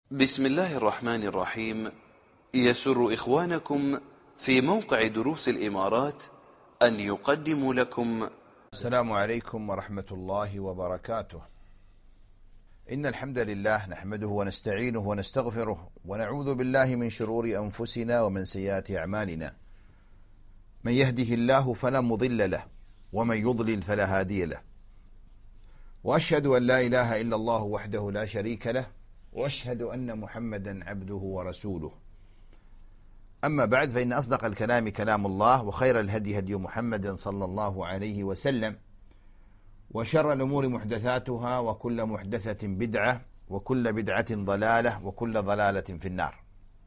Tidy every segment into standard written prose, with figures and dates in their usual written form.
بسم الله الرحمن الرحيم. يسر إخوانكم في موقع دروس الإمارات أن يقدموا لكم السلام عليكم ورحمة الله وبركاته. إن الحمد لله نحمده ونستعينه ونستغفره ونعوذ بالله من شرور أنفسنا ومن سيئات أعمالنا. من يهده الله فلا مضل له ومن يضلل فلا هادي له، وأشهد أن لا إله إلا الله وحده لا شريك له، وأشهد أن محمدا عبده ورسوله. أما بعد، فإن أصدق الكلام كلام الله، وخير الهدي هدي محمد صلى الله عليه وسلم، وشر الأمور محدثاتها، وكل محدثة بدعة، وكل بدعة ضلالة، وكل ضلالة في النار.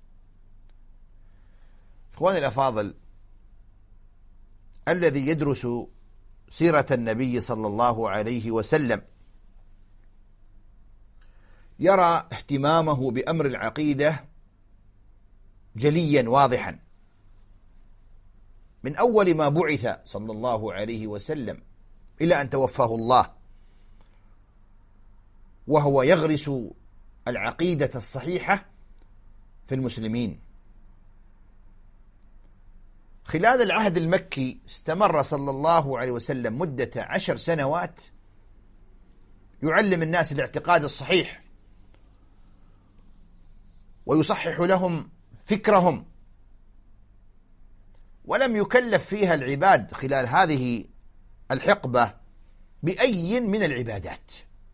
إخواني الأفاضل، الذي يدرس سيرة النبي صلى الله عليه وسلم يرى اهتمامه بأمر العقيدة جليا واضحا من أول ما بعث صلى الله عليه وسلم إلى أن توفاه الله، وهو يغرس العقيدة الصحيحة في المسلمين. خلال العهد المكي استمر صلى الله عليه وسلم مدة 10 سنوات يعلم الناس الاعتقاد الصحيح، ويصحح لهم فكرهم، ولم يكلف فيها العباد خلال هذه الحقبة بأي من العبادات،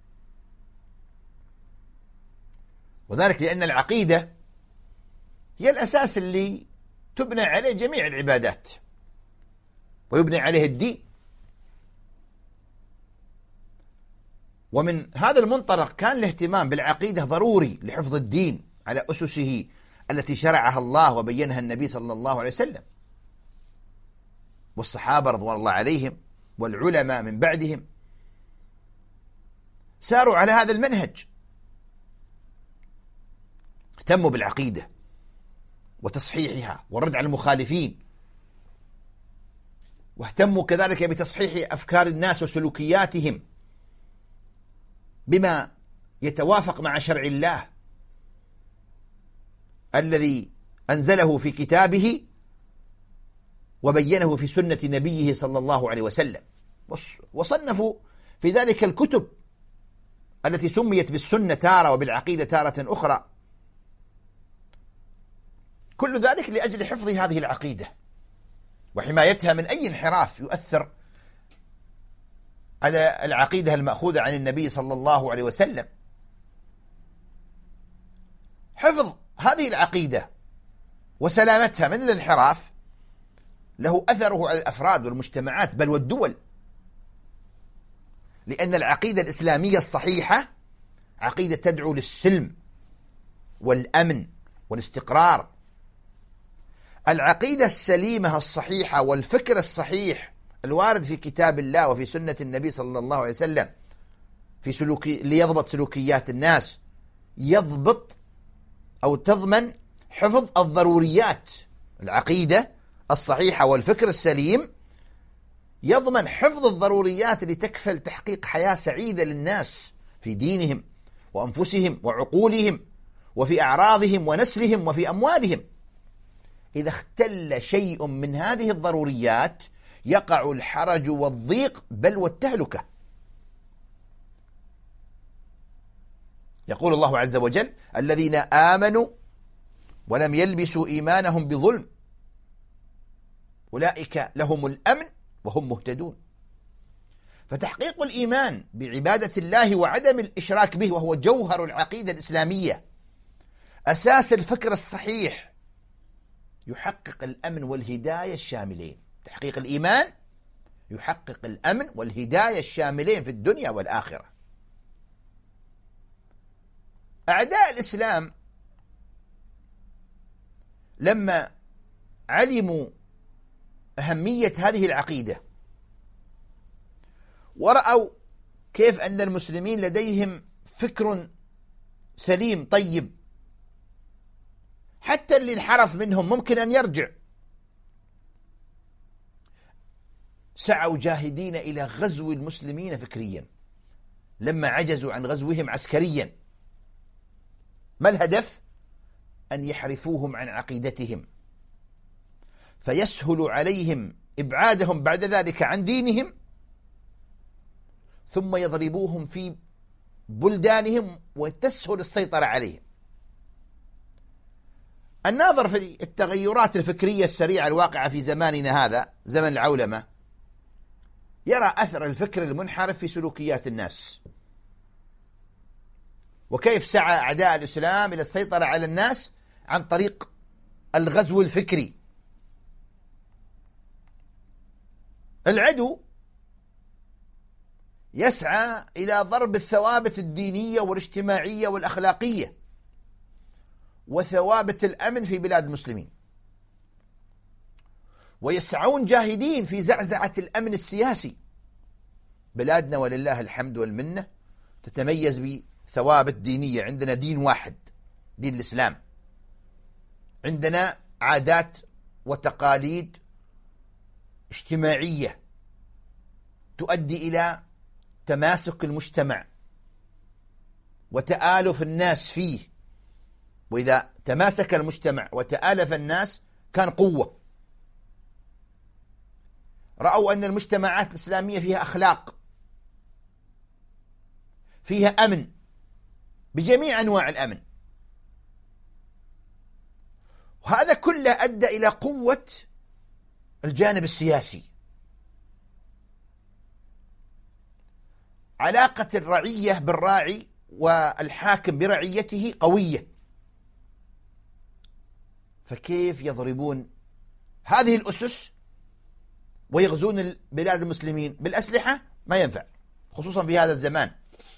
وذلك لأن العقيدة هي الأساس اللي تبنى عليه جميع العبادات ويبنى عليه الدين. ومن هذا المنطلق كان الاهتمام بالعقيدة ضروري لحفظ الدين على أسسه التي شرعها الله وبينها النبي صلى الله عليه وسلم، والصحابة رضوان الله عليهم والعلماء من بعدهم ساروا على هذا المنهج، اهتموا بالعقيدة وتصحيحها والرد على المخالفين، واهتموا كذلك بتصحيح أفكار الناس وسلوكياتهم بما يتوافق مع شرع الله الذي أنزله في كتابه وبينه في سنة نبيه صلى الله عليه وسلم، وصنفوا في ذلك الكتب التي سميت بالسنة تارة وبالعقيدة تارة أخرى، كل ذلك لأجل حفظ هذه العقيدة وحمايتها من أي انحراف يؤثر على العقيدة المأخوذة عن النبي صلى الله عليه وسلم. حفظ هذه العقيدة وسلامتها من الانحراف له أثره على الأفراد والمجتمعات بل والدول، لأن العقيدة الإسلامية الصحيحة عقيدة تدعو للسلم والأمن والاستقرار. العقيدة السليمة الصحيحة والفكر الصحيح الوارد في كتاب الله وفي سنة النبي صلى الله عليه وسلم ليضبط سلوكيات الناس، يضبط أو تضمن حفظ الضروريات. العقيدة الصحيحة والفكر السليم يضمن حفظ الضروريات لتكفل تحقيق حياة سعيدة للناس في دينهم وأنفسهم وعقولهم وفي أعراضهم ونسلهم وفي أموالهم. إذا اختل شيء من هذه الضروريات يقع الحرج والضيق بل والتهلكة. يقول الله عز وجل: الذين آمنوا ولم يلبسوا إيمانهم بظلم أولئك لهم الأمن وهم مهتدون. فتحقيق الإيمان بعبادة الله وعدم الإشراك به، وهو جوهر العقيدة الإسلامية، أساس الفكر الصحيح، يحقق الأمن والهداية الشاملين. تحقيق الإيمان يحقق الأمن والهداية الشاملين في الدنيا والآخرة. أعداء الإسلام لما علموا أهمية هذه العقيدة ورأوا كيف أن المسلمين لديهم فكر سليم طيب، حتى اللي انحرف منهم ممكن أن يرجع، سعوا جاهدين إلى غزو المسلمين فكريا لما عجزوا عن غزوهم عسكريا. ما الهدف؟ أن يحرفوهم عن عقيدتهم، فيسهل عليهم إبعادهم بعد ذلك عن دينهم، ثم يضربوهم في بلدانهم وتسهل السيطرة عليهم. الناظر في التغيرات الفكرية السريعة الواقعة في زماننا هذا، زمن العولمة، يرى أثر الفكر المنحرف في سلوكيات الناس، وكيف سعى أعداء الإسلام إلى السيطرة على الناس عن طريق الغزو الفكري. العدو يسعى إلى ضرب الثوابت الدينية والاجتماعية والأخلاقية وثوابت الأمن في بلاد المسلمين، ويسعون جاهدين في زعزعة الأمن السياسي. بلادنا ولله الحمد والمنة تتميز بثوابت دينية، عندنا دين واحد، دين الإسلام، عندنا عادات وتقاليد اجتماعية تؤدي إلى تماسك المجتمع وتآلف الناس فيه، وإذا تماسك المجتمع وتآلف الناس كان قوة. رأوا أن المجتمعات الإسلامية فيها أخلاق، فيها أمن بجميع أنواع الأمن، وهذا كله أدى إلى قوة الجانب السياسي. علاقة الرعية بالراعي والحاكم برعيته قوية، فكيف يضربون هذه الأسس ويغزون بلاد المسلمين بالأسلحة؟ ما ينفع، خصوصا في هذا الزمان.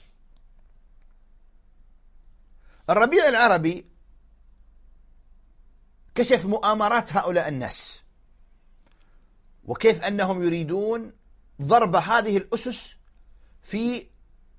الربيع العربي كشف مؤامرات هؤلاء الناس، وكيف أنهم يريدون ضرب هذه الأسس في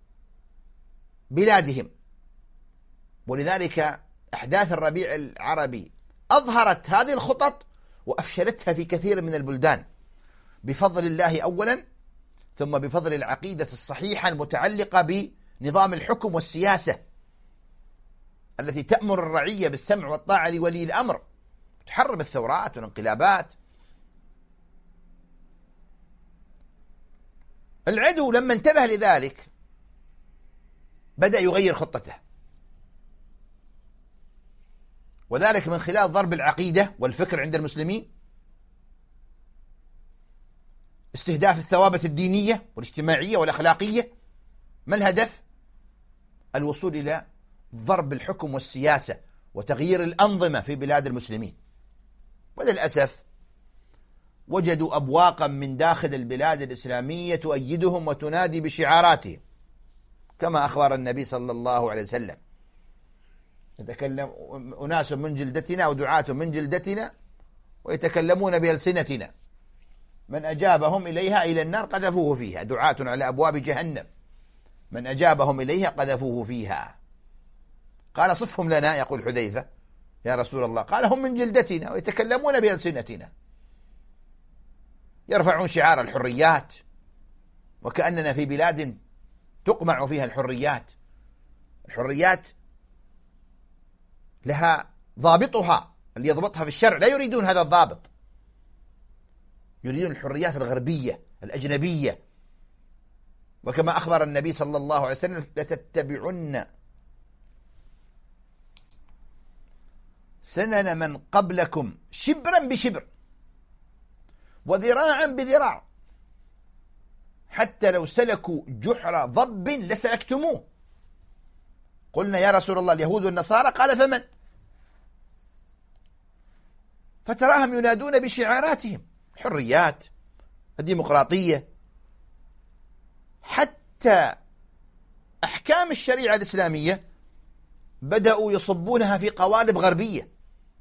بلادهم. ولذلك أحداث الربيع العربي أظهرت هذه الخطط وأفشلتها في كثير من البلدان، بفضل الله أولا، ثم بفضل العقيدة الصحيحة المتعلقة بنظام الحكم والسياسة التي تأمر الرعية بالسمع والطاعة لولي الأمر، تحرم الثورات والانقلابات. العدو لما انتبه لذلك بدأ يغير خطته، وذلك من خلال ضرب العقيدة والفكر عند المسلمين، استهداف الثوابت الدينية والاجتماعية والأخلاقية. ما الهدف؟ الوصول إلى ضرب الحكم والسياسة وتغيير الأنظمة في بلاد المسلمين. وللأسف وجدوا أبواقا من داخل البلاد الإسلامية تؤيدهم وتنادي بشعاراتهم، كما أخبر النبي صلى الله عليه وسلم: يتكلم أناس من جلدتنا ودعاة من جلدتنا ويتكلمون بألسنتنا، من أجابهم إليها إلى النار قذفوه فيها. دعاة على أبواب جهنم، من أجابهم إليها قذفوه فيها. قال: صفهم لنا، يقول حذيفة: يا رسول الله. قال: هم من جلدتنا ويتكلمون بألسنتنا، يرفعون شعار الحريات، وكأننا في بلاد تقمع فيها الحريات. الحريات لها ضابطها اللي يضبطها في الشرع، لا يريدون هذا الضابط، يريدون الحريات الغربية الأجنبية. وكما أخبر النبي صلى الله عليه وسلم: لتتبعن سنن من قبلكم شبرا بشبر وذراعا بذراع، حتى لو سلكوا جحر ضب لسلكتموه. قلنا: يا رسول الله اليهود والنصارى؟ قال: فمن؟ فتراهم ينادون بشعاراتهم: الحريات، الديمقراطية، حتى أحكام الشريعة الإسلامية بدأوا يصبونها في قوالب غربية.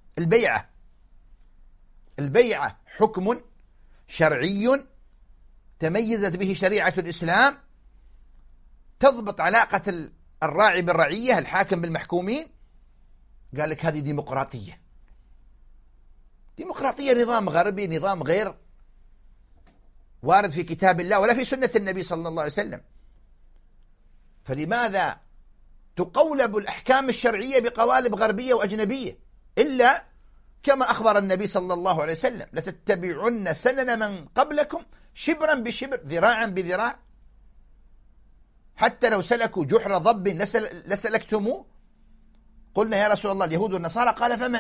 البيعة حكم شرعي تميزت به شريعة الإسلام، تضبط علاقة الراعي بالرعية، الحاكم بالمحكومين. قال لك هذه ديمقراطية. ديمقراطية نظام غربي، نظام غير وارد في كتاب الله ولا في سنة النبي صلى الله عليه وسلم. فلماذا تقولب الأحكام الشرعية بقوالب غربية وأجنبية، إلا كما أخبر النبي صلى الله عليه وسلم: لتتبعن سنن من قبلكم شبرا بشبر ذراعا بذراع، حتى لو سلكوا جحر ضب لسلكتموه. قلنا: يا رسول الله اليهود والنصارى. قال: فمن؟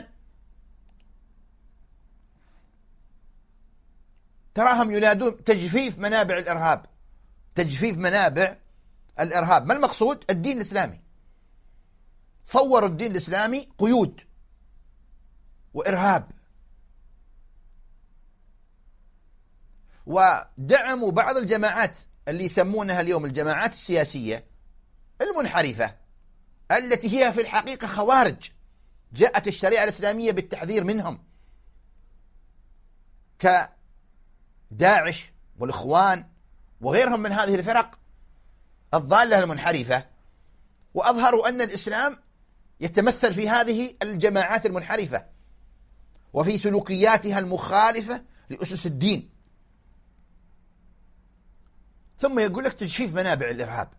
تراهم ينادون تجفيف منابع الإرهاب، تجفيف منابع الإرهاب. ما المقصود؟ الدين الإسلامي. صوروا الدين الإسلامي قيود وإرهاب، ودعموا بعض الجماعات اللي يسمونها اليوم الجماعات السياسية المنحرفة، التي هي في الحقيقة خوارج. جاءت الشريعة الإسلامية بالتحذير منهم، كداعش والإخوان وغيرهم من هذه الفرق الضالة المنحرفة، وأظهروا أن الإسلام يتمثل في هذه الجماعات المنحرفة وفي سلوكياتها المخالفة لأسس الدين. ثم يقول لك تجفيف منابع الإرهاب.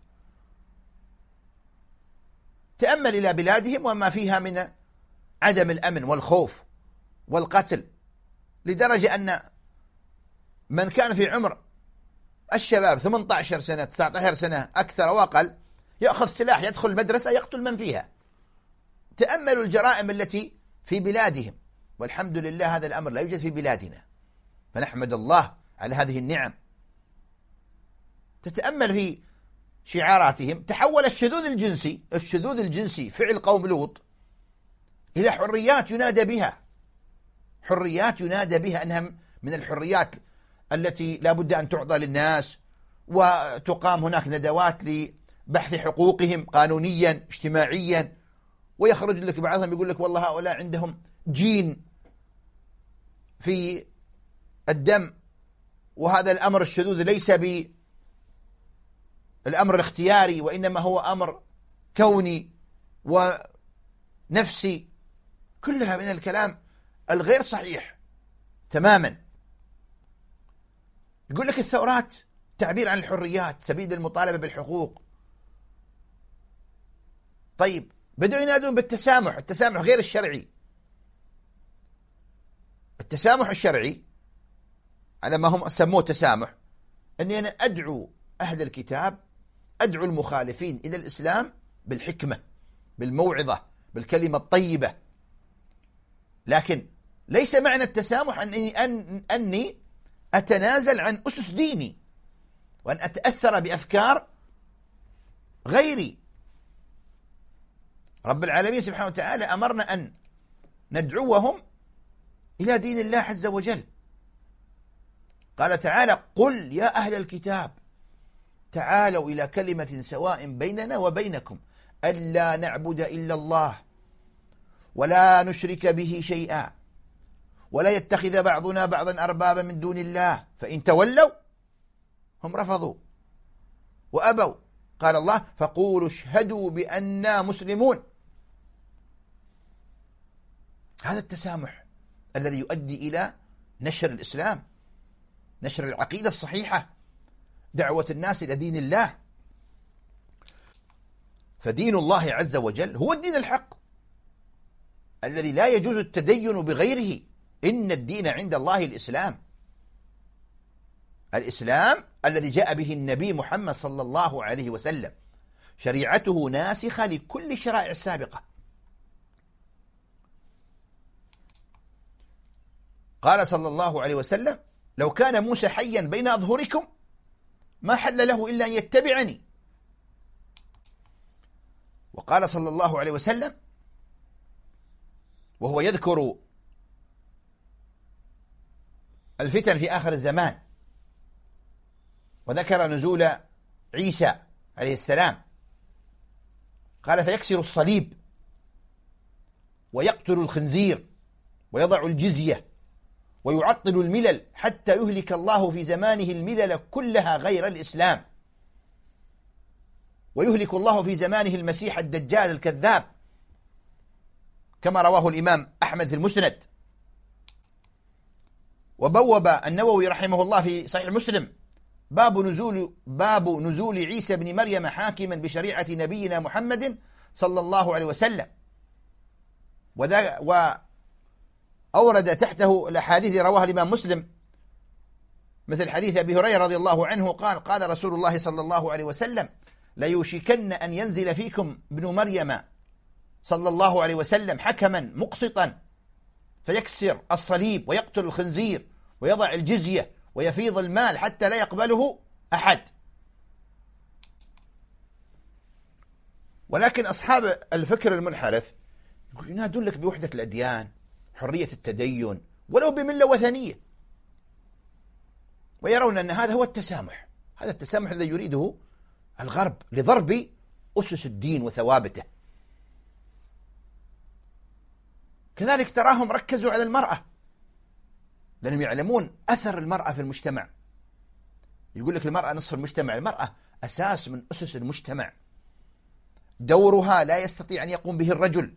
تأمل إلى بلادهم وما فيها من عدم الأمن والخوف والقتل، لدرجة أن من كان في عمر الشباب 18 سنة 19 سنة أكثر وأقل يأخذ سلاح يدخل المدرسة يقتل من فيها. تأملوا الجرائم التي في بلادهم، والحمد لله هذا الأمر لا يوجد في بلادنا، فنحمد الله على هذه النعم. تتأمل في شعاراتهم. تحول الشذوذ الجنسي فعل قوم لوط إلى حريات ينادى بها، حريات ينادى بها أنها من الحريات التي لا بد أن تعطى للناس، وتقام هناك ندوات لبحث حقوقهم قانونيا اجتماعيا. ويخرج لك بعضهم يقول لك والله هؤلاء عندهم جين في الدم، وهذا الأمر الشذوذ ليس بالأمر الاختياري، وإنما هو أمر كوني ونفسي. كلها من الكلام الغير صحيح تماما. يقول لك الثورات تعبير عن الحريات، سبيل المطالبة بالحقوق. طيب بدأوا ينادون بالتسامح، التسامح غير الشرعي. التسامح الشرعي على ما هم سموه تسامح، أني أنا أدعو أهل الكتاب، أدعو المخالفين إلى الإسلام بالحكمة، بالموعظة، بالكلمة الطيبة. لكن ليس معنى التسامح أني أتنازل عن أسس ديني وأن أتأثر بأفكار غيري. رب العالمين سبحانه وتعالى أمرنا أن ندعوهم إلى دين الله عز وجل. قال تعالى: قل يا أهل الكتاب تعالوا إلى كلمة سواء بيننا وبينكم ألا نعبد إلا الله ولا نشرك به شيئا ولا يتخذ بعضنا بعضا أربابا من دون الله فإن تولوا، هم رفضوا وأبوا، قال الله: فقولوا اشهدوا بأننا مسلمون. هذا التسامح الذي يؤدي إلى نشر الإسلام، نشر العقيدة الصحيحة، دعوة الناس إلى دين الله. فدين الله عز وجل هو الدين الحق الذي لا يجوز التدين بغيره. إن الدين عند الله الإسلام، الإسلام الذي جاء به النبي محمد صلى الله عليه وسلم، شريعته ناسخة لكل الشرائع السابقة. قال صلى الله عليه وسلم: لو كان موسى حيا بين أظهركم ما حل له إلا أن يتبعني. وقال صلى الله عليه وسلم وهو يذكر الفتن في آخر الزمان، وذكر نزول عيسى عليه السلام، قال: فيكسر الصليب ويقتل الخنزير ويضع الجزية ويعطل الملل حتى يهلك الله في زمانه الملل كلها غير الإسلام، ويهلك الله في زمانه المسيح الدجال الكذاب، كما رواه الإمام أحمد في المسند. وبوب النووي رحمه الله في صحيح مسلم باب نزول عيسى بن مريم حاكما بشريعة نبينا محمد صلى الله عليه وسلم. وأورد تحته الأحاديث رواها الإمام مسلم، مثل حديث أبي هريرة رضي الله عنه قال: قال رسول الله صلى الله عليه وسلم: ليوشكن أن ينزل فيكم ابن مريم صلى الله عليه وسلم حكما مقسطا فيكسر الصليب ويقتل الخنزير ويضع الجزية ويفيض المال حتى لا يقبله أحد. ولكن أصحاب الفكر المنحرف ينادون لك بوحدة الأديان، حرية التدين، ولو بملة وثنية، ويرون أن هذا هو التسامح. هذا التسامح الذي يريده الغرب لضرب أسس الدين وثوابته. كذلك تراهم ركزوا على المرأة، لأنهم يعلمون أثر المرأة في المجتمع. يقول لك المرأة نصف المجتمع. المرأة أساس من أسس المجتمع، دورها لا يستطيع أن يقوم به الرجل،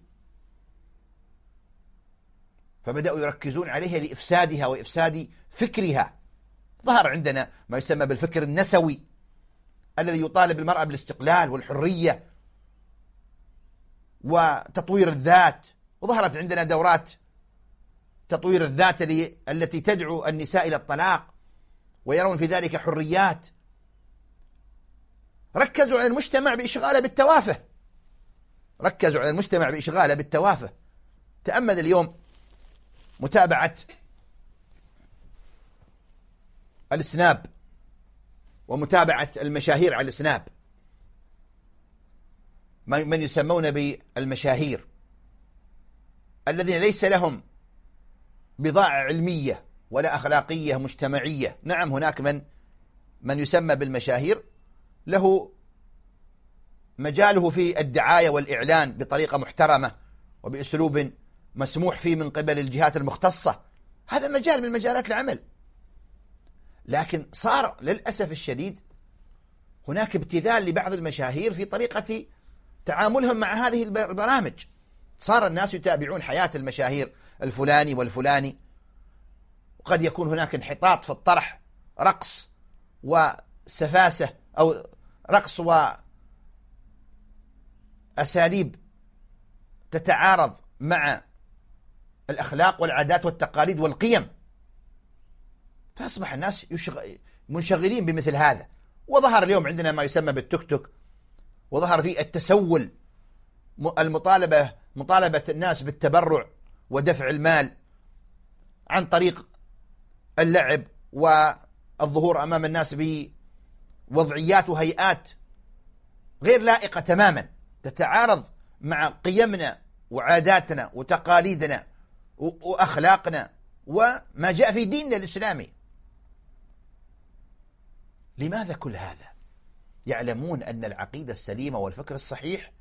فبدأوا يركزون عليها لإفسادها وإفساد فكرها. ظهر عندنا ما يسمى بالفكر النسوي الذي يطالب المرأة بالاستقلال والحرية وتطوير الذات، وظهرت عندنا دورات تطوير الذات التي تدعو النساء إلى الطلاق ويرون في ذلك حريات. ركزوا على المجتمع بإشغاله بالتوافه، ركزوا على المجتمع بإشغاله بالتوافه. تأمل اليوم متابعة السناب ومتابعة المشاهير على السناب، من يسمون بالمشاهير الذين ليس لهم بضاعة علمية ولا أخلاقية مجتمعية. نعم، هناك من يسمى بالمشاهير له مجاله في الدعاية والإعلان بطريقة محترمة وبأسلوب مسموح فيه من قبل الجهات المختصة، هذا مجال من مجالات العمل. لكن صار للأسف الشديد هناك ابتذال لبعض المشاهير في طريقة تعاملهم مع هذه البرامج. صار الناس يتابعون حياة المشاهير الفلاني والفلاني، وقد يكون هناك انحطاط في الطرح، رقص وسفاسة أو رقص وأساليب تتعارض مع الأخلاق والعادات والتقاليد والقيم، فأصبح الناس منشغلين بمثل هذا. وظهر اليوم عندنا ما يسمى بالتيك توك، وظهر فيه التسول، مطالبة الناس بالتبرع ودفع المال عن طريق اللعب والظهور أمام الناس بوضعيات وهيئات غير لائقة تماما، تتعارض مع قيمنا وعاداتنا وتقاليدنا وأخلاقنا وما جاء في ديننا الإسلامي. لماذا كل هذا؟ يعلمون أن العقيدة السليمة والفكر الصحيح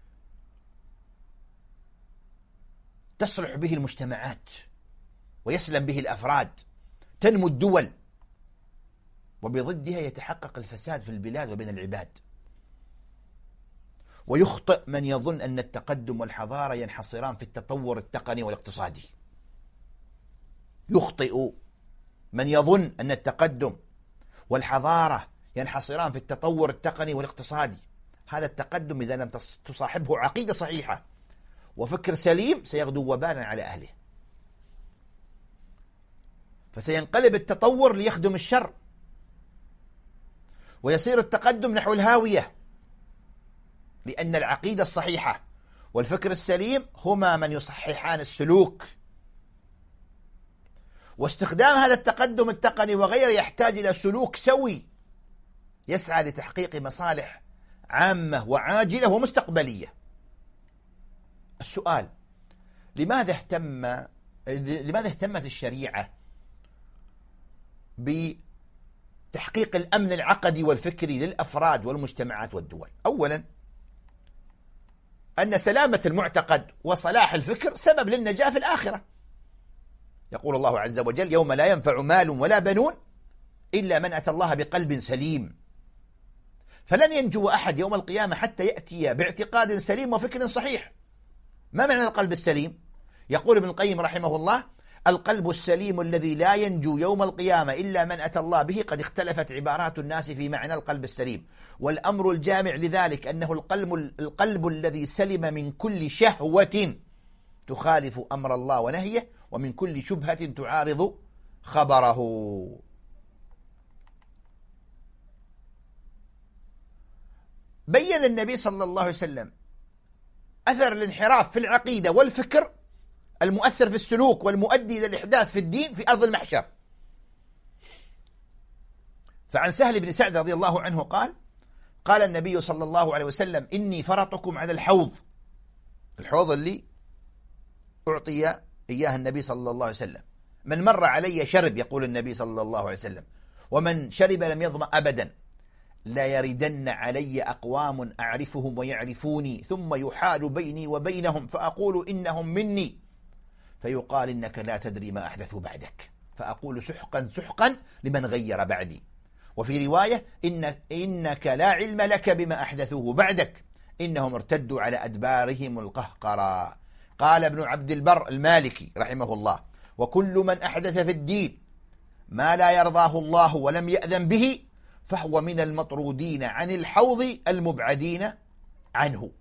تصلح به المجتمعات ويسلم به الأفراد، تنمو الدول، وبضدها يتحقق الفساد في البلاد وبين العباد. ويخطئ من يظن أن التقدم والحضارة ينحصران في التطور التقني والاقتصادي. يخطئ من يظن أن التقدم والحضارة ينحصران في التطور التقني والاقتصادي. هذا التقدم إذا لم تصاحبه عقيدة صحيحة وفكر سليم سيغدو وبالا على أهله، فسينقلب التطور ليخدم الشر، ويصير التقدم نحو الهاوية، لأن العقيدة الصحيحة والفكر السليم هما من يصححان السلوك. واستخدام هذا التقدم التقني وغيره يحتاج إلى سلوك سوي يسعى لتحقيق مصالح عامة وعاجلة ومستقبلية. السؤال: لماذا اهتمت الشريعة بتحقيق الأمن العقدي والفكري للأفراد والمجتمعات والدول؟ أولا، أن سلامة المعتقد وصلاح الفكر سبب للنجاة في الآخرة. يقول الله عز وجل: يوم لا ينفع مال ولا بنون إلا من أتى الله بقلب سليم. فلن ينجو أحد يوم القيامة حتى يأتي باعتقاد سليم وفكر صحيح. ما معنى القلب السليم؟ يقول ابن القيم رحمه الله: القلب السليم الذي لا ينجو يوم القيامة إلا من أتى الله به. قد اختلفت عبارات الناس في معنى القلب السليم، والأمر الجامع لذلك أنه القلب الذي سلم من كل شهوة تخالف أمر الله ونهيه، ومن كل شبهة تعارض خبره. بين النبي صلى الله عليه وسلم أثر الانحراف في العقيدة والفكر المؤثر في السلوك والمؤدي إلى الإحداث في الدين في أرض المحشر. فعن سهل بن سعد رضي الله عنه قال النبي صلى الله عليه وسلم: إني فرطكم على الحوض اللي أعطي إياه النبي صلى الله عليه وسلم. من مر علي شرب، يقول النبي صلى الله عليه وسلم، ومن شرب لم يظمأ أبدا. لا يردن علي أقوام أعرفهم ويعرفوني، ثم يحال بيني وبينهم فأقول إنهم مني، فيقال إنك لا تدري ما أحدثوا بعدك، فأقول سحقا سحقا لمن غير بعدي. وفي رواية: إنك لا علم لك بما أحدثوه بعدك، إنهم ارتدوا على أدبارهم القهقرى. قال ابن عبد البر المالكي رحمه الله: وكل من أحدث في الدين ما لا يرضاه الله ولم يأذن به فهو من المطرودين عن الحوض المبعدين عنه.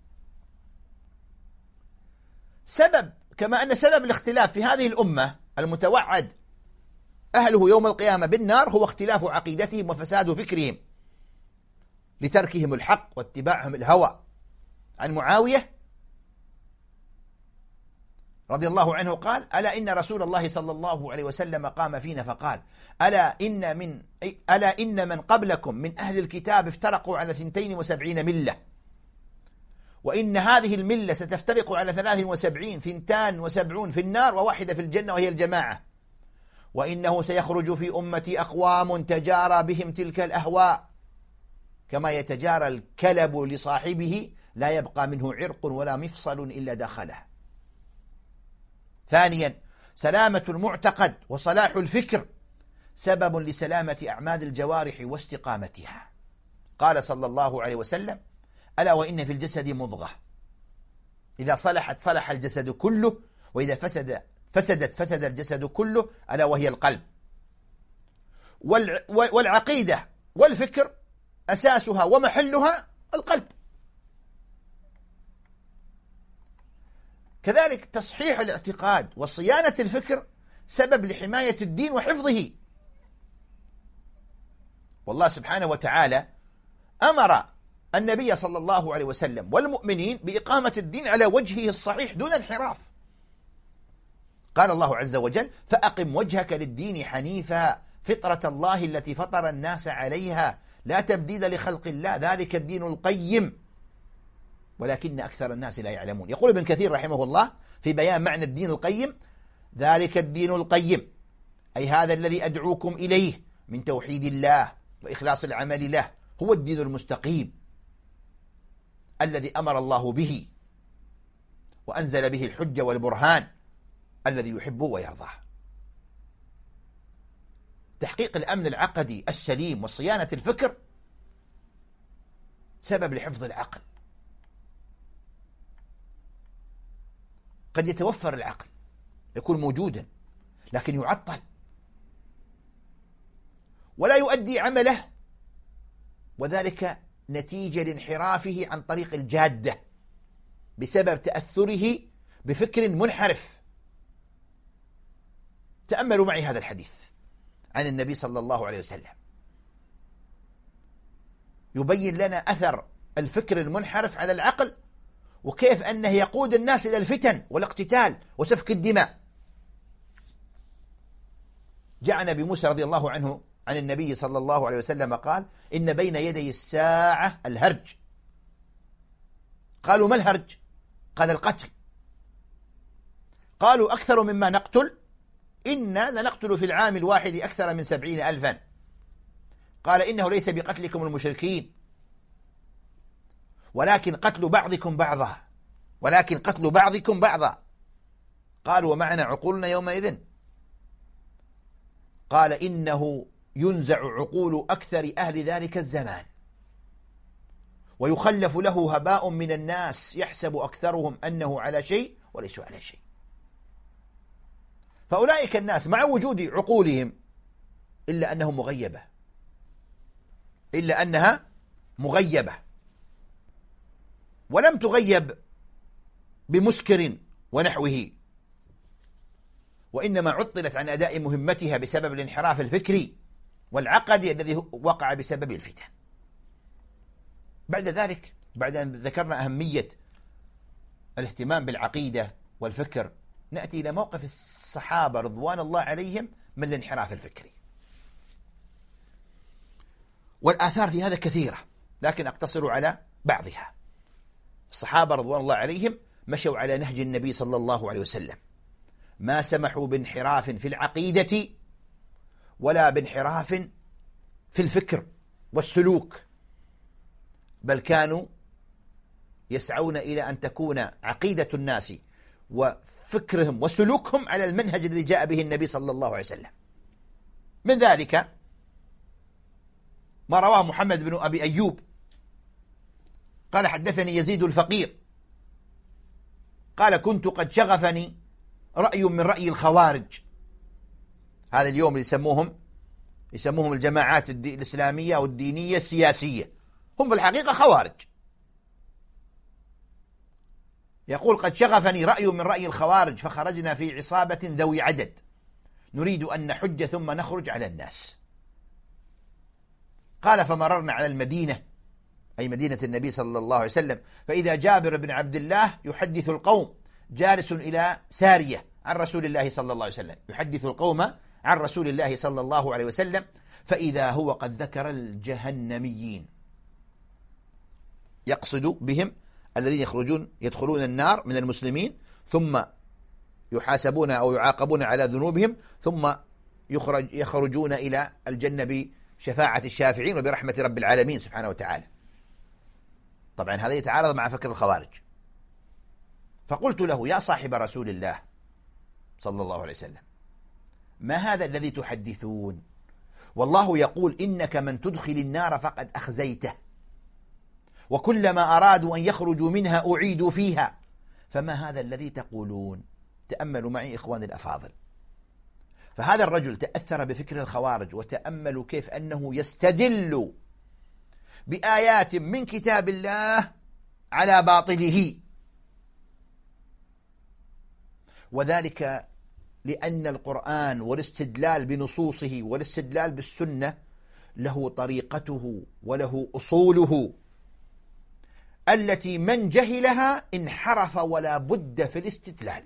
كما أن سبب الاختلاف في هذه الأمة المتوعد أهله يوم القيامة بالنار هو اختلاف عقيدتهم وفساد فكرهم لتركهم الحق واتباعهم الهوى. عن معاوية رضي الله عنه قال: ألا إن رسول الله صلى الله عليه وسلم قام فينا فقال: ألا إن من قبلكم من أهل الكتاب افترقوا على 72 ملة، وإن هذه الملة ستفترق على 73، 72 في النار وواحدة في الجنة وهي الجماعة، وإنه سيخرج في أمتي أقوام تجارى بهم تلك الأهواء كما يتجارى الكلب لصاحبه، لا يبقى منه عرق ولا مفصل إلا دخله. ثانيا: سلامة المعتقد وصلاح الفكر سبب لسلامة أعمال الجوارح واستقامتها. قال صلى الله عليه وسلم: ألا وإن في الجسد مضغة إذا صلحت صلح الجسد كله، وإذا فسد الجسد كله، ألا وهي القلب. والعقيدة والفكر أساسها ومحلها القلب. كذلك تصحيح الاعتقاد وصيانة الفكر سبب لحماية الدين وحفظه. والله سبحانه وتعالى أمر النبي صلى الله عليه وسلم والمؤمنين بإقامة الدين على وجهه الصحيح دون انحراف. قال الله عز وجل: فأقم وجهك للدين حنيفا فطرة الله التي فطر الناس عليها لا تبديل لخلق الله ذلك الدين القيم ولكن أكثر الناس لا يعلمون. يقول ابن كثير رحمه الله في بيان معنى الدين القيم: ذلك الدين القيم أي هذا الذي أدعوكم إليه من توحيد الله وإخلاص العمل له هو الدين المستقيم الذي أمر الله به وأنزل به الحجة والبرهان الذي يحبه ويرضاه. تحقيق الأمن العقدي السليم وصيانة الفكر سبب لحفظ العقل. قد يتوفر العقل، يكون موجودا، لكن يعطل ولا يؤدي عمله، وذلك نتيجة لانحرافه عن طريق الجادة بسبب تأثره بفكر منحرف. تأملوا معي هذا الحديث عن النبي صلى الله عليه وسلم يبين لنا أثر الفكر المنحرف على العقل، وكيف أنه يقود الناس إلى الفتن والاقتتال وسفك الدماء. جاء عن أبي موسى رضي الله عنه عن النبي صلى الله عليه وسلم قال: إن بين يدي الساعة الهرج. قالوا: ما الهرج؟ قال: القتل. قالوا: أكثر مما نقتل؟ إنا لنقتل في العام الواحد أكثر من 70,000. قال: إنه ليس بقتلكم المشركين ولكن قتل بعضكم بعضا. قالوا: ومعنا عقولنا يومئذ؟ قال: إنه ينزع عقول أكثر أهل ذلك الزمان ويخلف له هباء من الناس يحسب أكثرهم أنه على شيء وليسوا على شيء. فأولئك الناس مع وجود عقولهم إلا أنها مغيبة ولم تغيب بمسكر ونحوه، وإنما عطلت عن أداء مهمتها بسبب الانحراف الفكري والعقدي الذي وقع بسبب الفتن. بعد ذلك، بعد أن ذكرنا أهمية الاهتمام بالعقيدة والفكر، نأتي إلى موقف الصحابة رضوان الله عليهم من الانحراف الفكري. والآثار في هذا كثيرة، لكن أقتصر على بعضها. الصحابة رضوان الله عليهم مشوا على نهج النبي صلى الله عليه وسلم، ما سمحوا بانحراف في العقيدة ولا بانحراف في الفكر والسلوك، بل كانوا يسعون إلى أن تكون عقيدة الناس وفكرهم وسلوكهم على المنهج الذي جاء به النبي صلى الله عليه وسلم. من ذلك ما رواه محمد بن أبي أيوب قال: حدثني يزيد الفقير قال: كنت قد شغفني رأي من رأي الخوارج. هذا اليوم يسموهم الجماعات الإسلامية أو الدينية السياسية، هم في الحقيقة خوارج. يقول: قد شغفني رأي من رأي الخوارج فخرجنا في عصابة ذوي عدد نريد أن نحج ثم نخرج على الناس. قال: فمررنا على المدينة، أي مدينة النبي صلى الله عليه وسلم، فإذا جابر بن عبد الله يحدث القوم جالس إلى سارية عن رسول الله صلى الله عليه وسلم، يحدث القوم عن رسول الله صلى الله عليه وسلم، فإذا هو قد ذكر الجهنميين، يقصد بهم الذين يدخلون النار من المسلمين ثم يحاسبون أو يعاقبون على ذنوبهم ثم يخرجون إلى الجنة بشفاعة الشافعين وبرحمة رب العالمين سبحانه وتعالى. طبعا هذا يتعارض مع فكر الخوارج. فقلت له: يا صاحب رسول الله صلى الله عليه وسلم، ما هذا الذي تحدثون؟ والله يقول: إنك من تدخل النار فقد أخزيته، وكلما أرادوا أن يخرجوا منها أعيدوا فيها، فما هذا الذي تقولون؟ تأملوا معي إخواني الأفاضل. فهذا الرجل تأثر بفكر الخوارج، وتأملوا كيف أنه يستدل بآيات من كتاب الله على باطله، وذلك لأن القرآن والاستدلال بنصوصه والاستدلال بالسنة له طريقته وله أصوله التي من جهلها انحرف ولا بد في الاستدلال.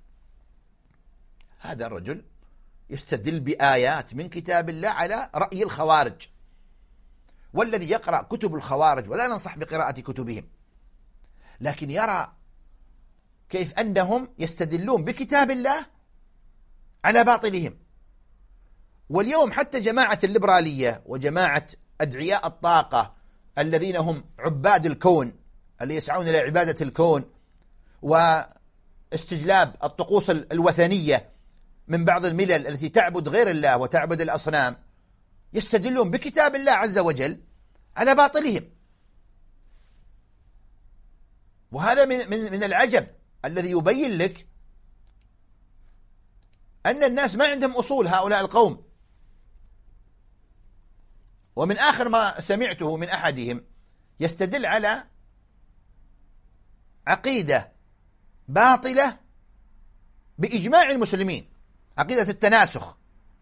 هذا الرجل يستدل بآيات من كتاب الله على رأي الخوارج، والذي يقرأ كتب الخوارج، ولا ننصح بقراءة كتبهم، لكن يرى كيف أنهم يستدلون بكتاب الله على باطلهم. واليوم حتى جماعة الليبرالية وجماعة أدعياء الطاقة الذين هم عباد الكون، اللي يسعون إلى عبادة الكون واستجلاب الطقوس الوثنية من بعض الملل التي تعبد غير الله وتعبد الأصنام، يستدلون بكتاب الله عز وجل على باطلهم. وهذا من العجب الذي يبين لك أن الناس ما عندهم أصول، هؤلاء القوم. ومن آخر ما سمعته من أحدهم يستدل على عقيدة باطلة بإجماع المسلمين، عقيدة التناسخ،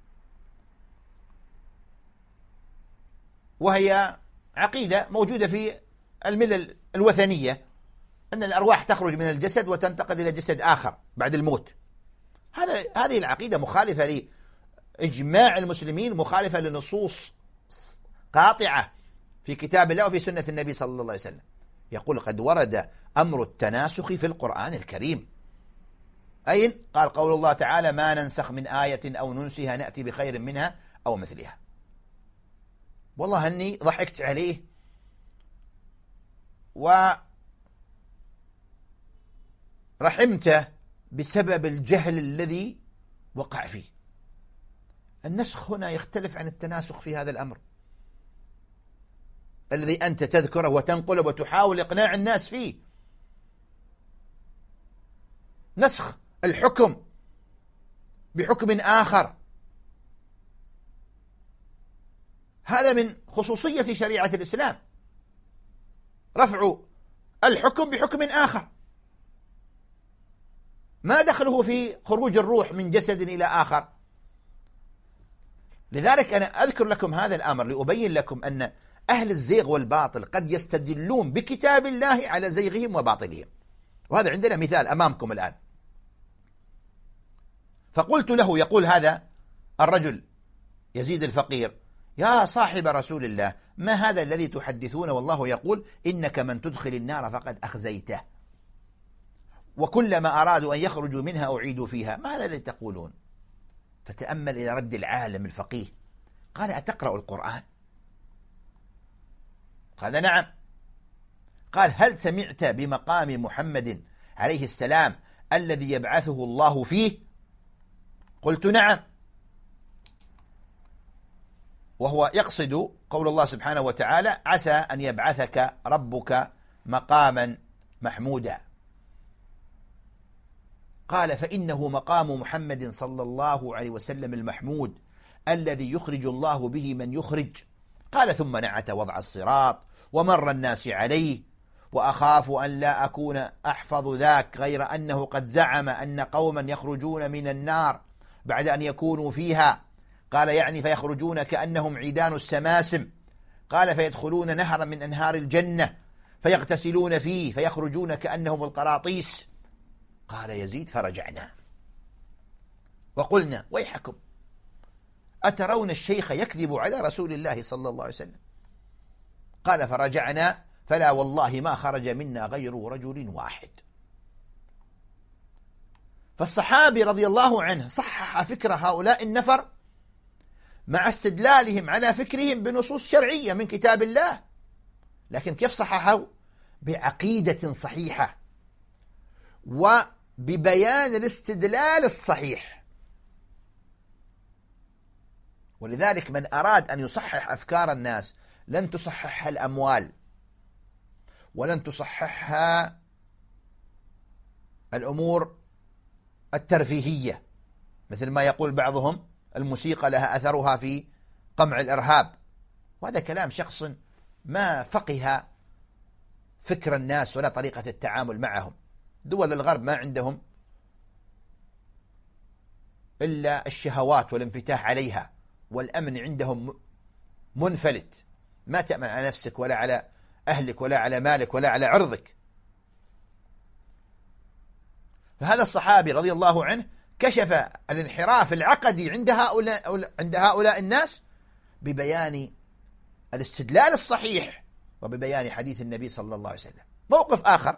وهي عقيدة موجودة في الملل الوثنية، أن الأرواح تخرج من الجسد وتنتقل إلى جسد آخر بعد الموت. هذه العقيدة مخالفة لإجماع المسلمين، مخالفة لنصوص قاطعة في كتاب الله وفي سنة النبي صلى الله عليه وسلم. يقول: قد ورد أمر التناسخ في القرآن الكريم. أين؟ قال: قول الله تعالى: ما ننسخ من آية أو ننسها نأتي بخير منها أو مثلها. والله أني ضحكت عليه ورحمته بسبب الجهل الذي وقع فيه. النسخ هنا يختلف عن التناسخ في هذا الأمر الذي أنت تذكره وتنقله وتحاول إقناع الناس فيه. نسخ الحكم بحكم آخر. هذا من خصوصية شريعة الإسلام، رفع الحكم بحكم آخر، ما دخله في خروج الروح من جسد إلى آخر. لذلك أنا أذكر لكم هذا الأمر لأبين لكم أن أهل الزيغ والباطل قد يستدلون بكتاب الله على زيغهم وباطلهم، وهذا عندنا مثال أمامكم الآن. فقلت له، يقول هذا الرجل يزيد الفقير: يا صاحب رسول الله، ما هذا الذي تحدثون والله يقول إنك من تدخل النار فقد أخزيته، وكلما أرادوا أن يخرجوا منها أعيدوا فيها، ما هذا الذي تقولون؟ فتأمل إلى رد العالم الفقيه، قال: أتقرأ القرآن؟ قال: نعم. قال: هل سمعت بمقام محمد عليه السلام الذي يبعثه الله فيه؟ قلت: نعم. وهو يقصد قول الله سبحانه وتعالى: عسى أن يبعثك ربك مقاما محمودا. قال: فإنه مقام محمد صلى الله عليه وسلم المحمود الذي يخرج الله به من يخرج. قال: ثم نعت وضع الصراط ومر الناس عليه، وأخاف أن لا أكون أحفظ ذاك، غير أنه قد زعم أن قوما يخرجون من النار بعد أن يكونوا فيها. قال: يعني فيخرجون كأنهم عيدان السماسم. قال: فيدخلون نهرا من أنهار الجنة فيغتسلون فيه فيخرجون كأنهم القراطيس. قال يزيد: فرجعنا وقلنا: ويحكم، أترون الشيخ يكذب على رسول الله صلى الله عليه وسلم؟ قال: فرجعنا فلا والله ما خرج منا غير رجل واحد. فالصحابي رضي الله عنه صحح فكر هؤلاء النفر مع استدلالهم على فكرهم بنصوص شرعية من كتاب الله، لكن كيف صححوا؟ بعقيدة صحيحة وببيان الاستدلال الصحيح. ولذلك من أراد أن يصحح أفكار الناس لن تصححها الأموال، ولن تصححها الأمور الترفيهية، مثل ما يقول بعضهم: الموسيقى لها أثرها في قمع الإرهاب. وهذا كلام شخص ما فقه فكر الناس ولا طريقة التعامل معهم. دول الغرب ما عندهم إلا الشهوات والانفتاح عليها، والأمن عندهم منفلت، ما تأمن على نفسك ولا على أهلك ولا على مالك ولا على عرضك. فهذا الصحابي رضي الله عنه كشف الانحراف العقدي عند هؤلاء الناس ببيان الاستدلال الصحيح وببيان حديث النبي صلى الله عليه وسلم. موقف آخر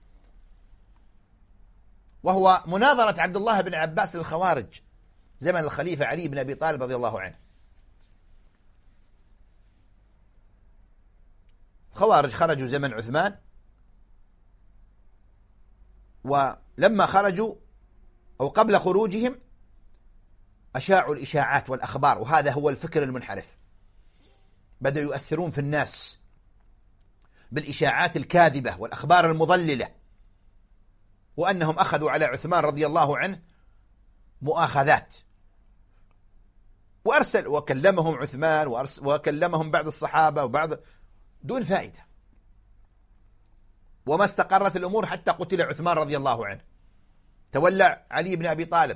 وهو مناظرة عبد الله بن عباس للخوارج زمن الخليفة علي بن أبي طالب رضي الله عنه. الخوارج خرجوا زمن عثمان، ولما خرجوا أو قبل خروجهم أشاعوا الإشاعات والأخبار، وهذا هو الفكر المنحرف. بدأوا يؤثرون في الناس بالإشاعات الكاذبة والأخبار المضللة، وأنهم أخذوا على عثمان رضي الله عنه مؤاخذات، وأرسل وكلمهم عثمان وكلمهم بعض الصحابة وبعض دون فائدة، وما استقرت الأمور حتى قتل عثمان رضي الله عنه. تولى علي بن أبي طالب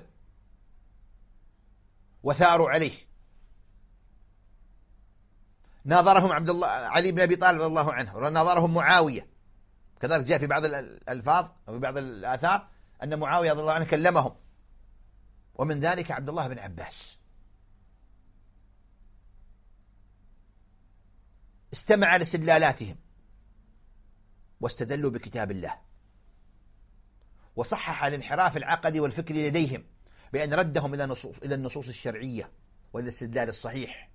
وثاروا عليه، ناظرهم علي بن أبي طالب رضي الله عنه، وناظرهم معاوية. كذلك جاء في بعض الألفاظ أو في بعض الآثار أن معاوية رضي الله عنه كلمهم، ومن ذلك عبد الله بن عباس. استمع لاستدلالاتهم واستدلوا بكتاب الله، وصحح الانحراف العقدي والفكري لديهم بأن ردهم إلى النصوص الشرعية والاستدلال الصحيح.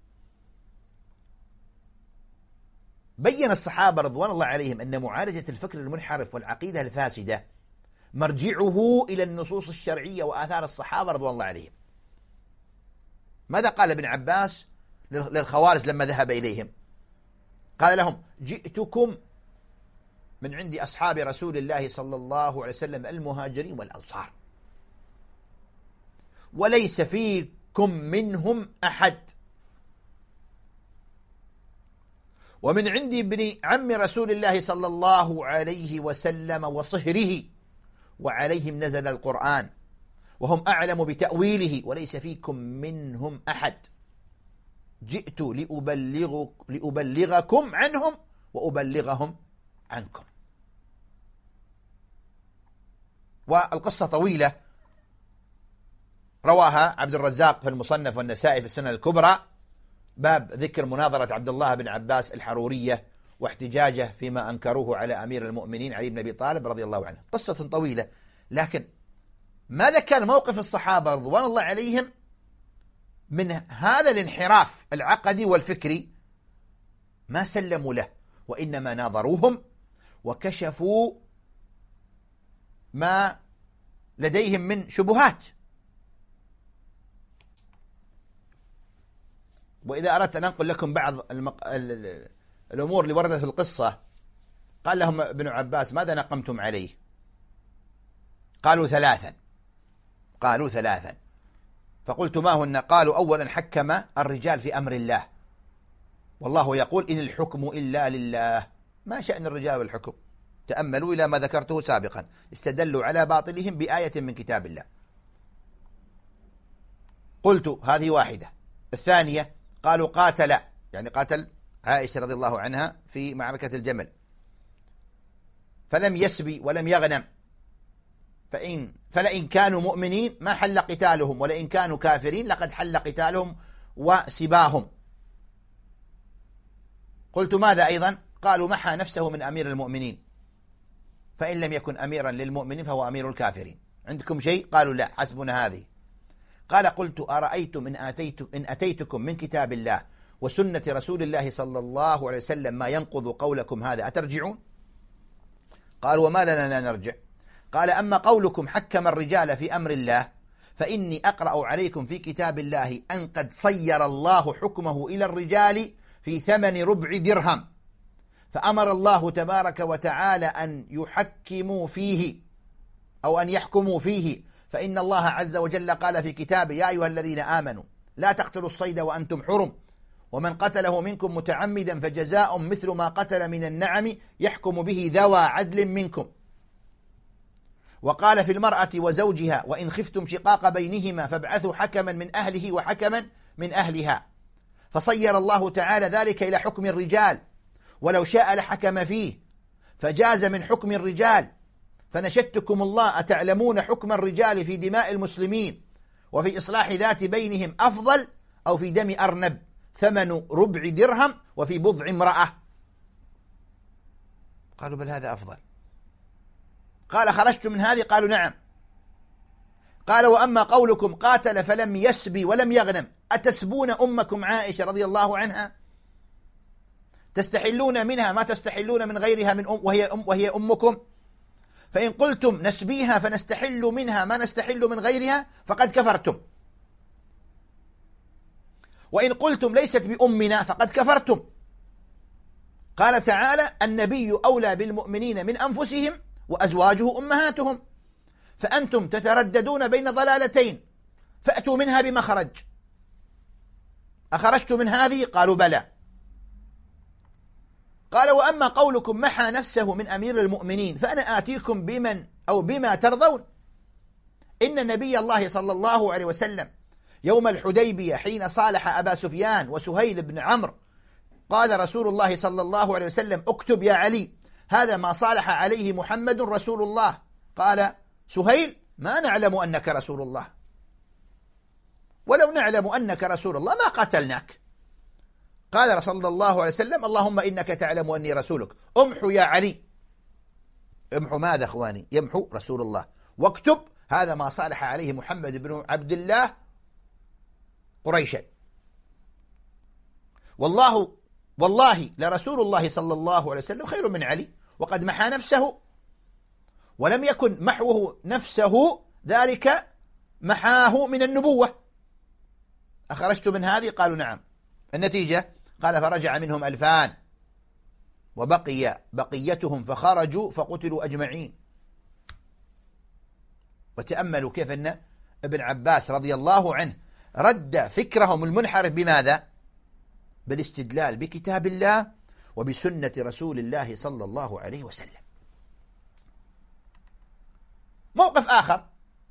بين الصحابة رضوان الله عليهم أن معالجة الفكر المنحرف والعقيدة الفاسدة مرجعه إلى النصوص الشرعية وآثار الصحابة رضوان الله عليهم. ماذا قال ابن عباس للخوارج لما ذهب إليهم؟ قال لهم: جئتكم من عند أصحاب رسول الله صلى الله عليه وسلم المهاجرين والأنصار، وليس فيكم منهم أحد. ومن عند ابن عم رسول الله صلى الله عليه وسلم وصهره، وعليهم نزل القرآن وهم أعلم بتأويله، وليس فيكم منهم أحد. جئت لأبلغكم عنهم وأبلغهم عنكم. والقصة طويلة، رواها عبد الرزاق في المصنف والنسائي في السنن الكبرى، باب ذكر مناظرة عبد الله بن عباس الحرورية واحتجاجه فيما أنكروه على أمير المؤمنين علي بن أبي طالب رضي الله عنه. قصة طويلة، لكن ماذا كان موقف الصحابة رضوان الله عليهم من هذا الانحراف العقدي والفكري؟ ما سلموا له، وإنما ناظروهم وكشفوا ما لديهم من شبهات. وإذا أردت أن أنقل لكم بعض الأمور اللي وردت في القصة، قال لهم ابن عباس: ماذا نقمتم عليه؟ قالوا ثلاثا. فقلت: ما هن؟ قالوا: أولا حكم الرجال في أمر الله، والله يقول: إن الحكم إلا لله. ما شأن الرجال والحكم؟ تأملوا إلى ما ذكرته سابقا، استدلوا على باطلهم بآية من كتاب الله. قلت: هذه واحدة. الثانية قالوا: قاتل، يعني قاتل عائشة رضي الله عنها في معركة الجمل، فلم يسبي ولم يغنم، فلئن كانوا مؤمنين ما حل قتالهم، ولئن كانوا كافرين لقد حل قتالهم وسباهم. قلت: ماذا أيضا؟ قالوا: محى نفسه من أمير المؤمنين، فإن لم يكن أميرا للمؤمنين فهو أمير الكافرين. عندكم شيء؟ قالوا: لا، حسبنا هذه. قال: قلت: أرأيتم إن أتيتكم من كتاب الله وسنة رسول الله صلى الله عليه وسلم ما ينقض قولكم هذا أترجعون؟ قالوا: وما لنا لا نرجع؟ قال: أما قولكم حكم الرجال في أمر الله، فإني أقرأ عليكم في كتاب الله أن قد صير الله حكمه إلى الرجال في 8 ربع درهم، فأمر الله تبارك وتعالى أن يحكموا فيه أو أن يحكموا فيه، فإن الله عز وجل قال في كتابه: يا أيها الذين آمنوا لا تقتلوا الصيد وأنتم حرم، ومن قتله منكم متعمدا فجزاء مثل ما قتل من النعم يحكم به ذوى عدل منكم. وقال في المرأة وزوجها: وإن خفتم شقاق بينهما فابعثوا حكما من أهله وحكما من أهلها. فصير الله تعالى ذلك إلى حكم الرجال، ولو شاء لحكم فيه، فجاز من حكم الرجال. فنشدتكم الله أتعلمون حكم الرجال في دماء المسلمين وفي إصلاح ذات بينهم أفضل، أو في دم أرنب 8 ربع درهم وفي بضع امرأة؟ قالوا: بل هذا أفضل. قال: خرجت من هذه؟ قالوا: نعم. قال: وأما قولكم قاتل فلم يسبي ولم يغنم، أتسبون أمكم عائشة رضي الله عنها؟ تستحلون منها ما تستحلون من غيرها من وهي أمكم؟ فإن قلتم نسبيها فنستحل منها ما نستحل من غيرها فقد كفرتم، وإن قلتم ليست بأمنا فقد كفرتم. قال تعالى: النبي أولى بالمؤمنين من أنفسهم وأزواجه أمهاتهم، فأنتم تترددون بين ضلالتين فأتوا منها بمخرج. أخرجت من هذه؟ قالوا: بلى. قال: وأما قولكم محى نفسه من أمير المؤمنين، فأنا آتيكم بما ترضون. إن نبي الله صلى الله عليه وسلم يوم الحديبية حين صالح أبا سفيان وسهيل بن عمرو، قال رسول الله صلى الله عليه وسلم: اكتب يا علي، هذا ما صالح عليه محمد رسول الله. قال سهيل: ما نعلم أنك رسول الله، ولو نعلم أنك رسول الله ما قتلناك. قال صلى الله عليه وسلم: اللهم إنك تعلم أني رسولك، امحو يا علي. امحو ماذا أخواني؟ يمحو رسول الله، واكتب هذا ما صالح عليه محمد بن عبد الله قريشا. والله لرسول الله صلى الله عليه وسلم خير من علي، وقد محى نفسه، ولم يكن محوه نفسه ذلك محاه من النبوة. أخرجت من هذه؟ قالوا: نعم. النتيجة؟ قال: فرجع منهم 2000 وبقي بقيتهم فخرجوا فقتلوا أجمعين. وتأملوا كيف أن ابن عباس رضي الله عنه رد فكرهم المنحرف بماذا؟ بالاستدلال بكتاب الله وبسنة رسول الله صلى الله عليه وسلم. موقف آخر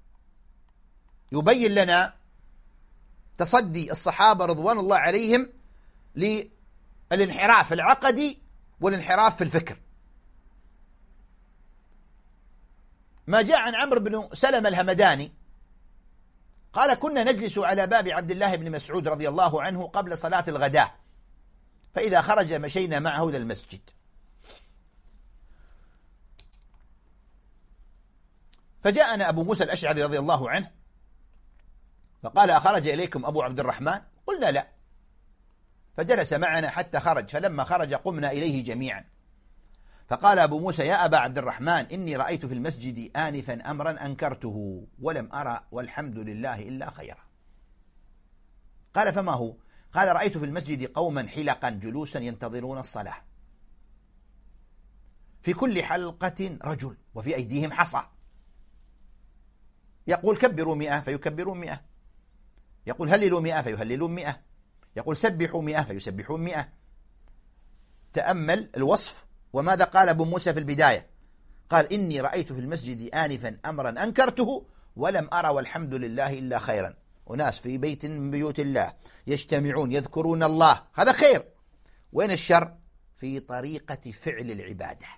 يبين لنا تصدي الصحابة رضوان الله عليهم للانحراف العقدي والانحراف في الفكر. ما جاء عن عمرو بن سلمة الهمداني قال: كنا نجلس على باب عبد الله بن مسعود رضي الله عنه قبل صلاة الغداء، فإذا خرج مشينا معه إلى المسجد، فجاءنا أبو موسى الأشعري رضي الله عنه فقال: أخرج إليكم أبو عبد الرحمن؟ قلنا: لا. فجلس معنا حتى خرج، فلما خرج قمنا إليه جميعا، فقال أبو موسى: يا أبا عبد الرحمن، إني رأيت في المسجد آنفا أمرا أنكرته ولم أرى والحمد لله إلا خيرا. قال: فما هو؟ قال: رأيت في المسجد قوما حلقا جلوسا ينتظرون الصلاة، في كل حلقة رجل وفي أيديهم حصى، يقول: كبروا 100 فيكبرون 100، يقول: هللوا 100 فيهللون 100، يقول: سبحوا 100 فيسبحون 100. تأمل الوصف. وماذا قال أبو موسى في البداية؟ قال: إني رأيت في المسجد آنفا أمرا أنكرته ولم أرى والحمد لله إلا خيرا. وناس في بيت من بيوت الله يجتمعون يذكرون الله، هذا خير. وين الشر؟ في طريقة فعل العبادة.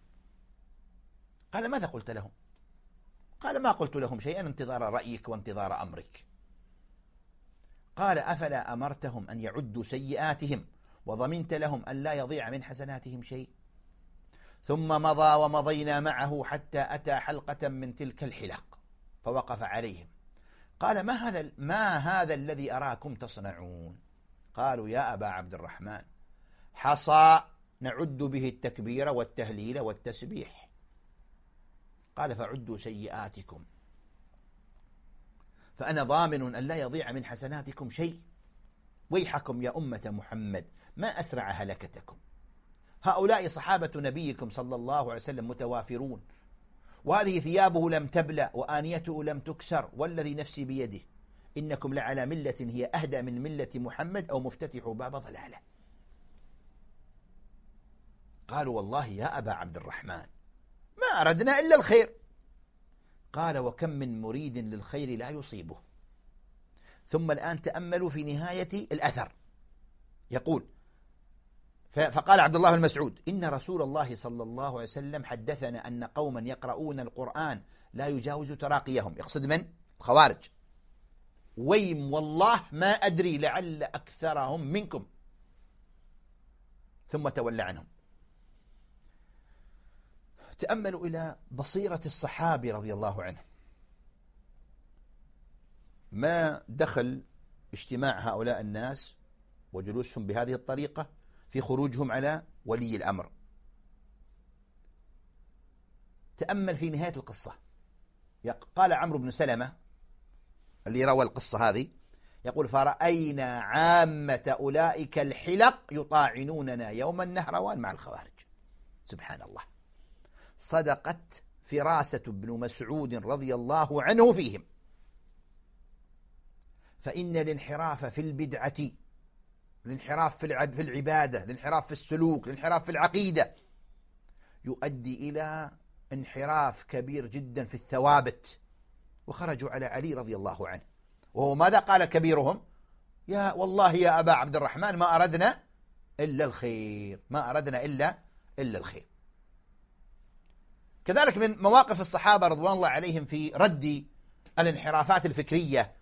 قال: ماذا قلت لهم؟ قال: ما قلت لهم شيئا انتظار رأيك وانتظار أمرك. قال: أفلا أمرتهم أن يعدوا سيئاتهم وضمنت لهم أن لا يضيع من حسناتهم شيء؟ ثم مضى ومضينا معه حتى أتى حلقة من تلك الحلق فوقف عليهم، قال: ما هذا الذي أراكم تصنعون؟ قالوا: يا أبا عبد الرحمن، حصى نعد به التكبير والتهليل والتسبيح. قال: فعدوا سيئاتكم فأنا ضامن أن لا يضيع من حسناتكم شيء. ويحكم يا أمة محمد، ما أسرع هلكتكم. هؤلاء صحابة نبيكم صلى الله عليه وسلم متوافرون، وهذه ثيابه لم تبلى وآنيته لم تكسر، والذي نفسي بيده إنكم لعلى ملة هي أهدى من ملة محمد أو مفتتح باب ضلالة. قالوا: والله يا أبا عبد الرحمن ما أردنا إلا الخير. قال: وكم من مريد للخير لا يصيبه. ثم الآن تأملوا في نهاية الأثر، يقول: فقال عبد الله بن مسعود: إن رسول الله صلى الله عليه وسلم حدثنا أن قوما يقرؤون القرآن لا يجاوز تراقيهم. يقصد من؟ الخوارج. ويم والله ما أدري لعل أكثرهم منكم. ثم تولى عنهم. تأملوا إلى بصيرة الصحابي رضي الله عنه. ما دخل اجتماع هؤلاء الناس وجلوسهم بهذه الطريقة في خروجهم على ولي الأمر. تأمل في نهاية القصة. قال عمرو بن سلمة اللي روى القصة هذه، يقول: فرأينا عامة أولئك الحلق يطاعنوننا يوم النهروان مع الخوارج. سبحان الله. صدقت فراسة بن مسعود رضي الله عنه فيهم. فإن الانحراف في البدعة، الانحراف في العبادة، الانحراف في السلوك، الانحراف في العقيدة، يؤدي إلى انحراف كبير جدا في الثوابت. وخرجوا على علي رضي الله عنه، وهو ماذا قال كبيرهم؟ يا والله يا أبا عبد الرحمن ما أردنا إلا الخير، ما أردنا إلا الخير. كذلك من مواقف الصحابة رضوان الله عليهم في رد الانحرافات الفكرية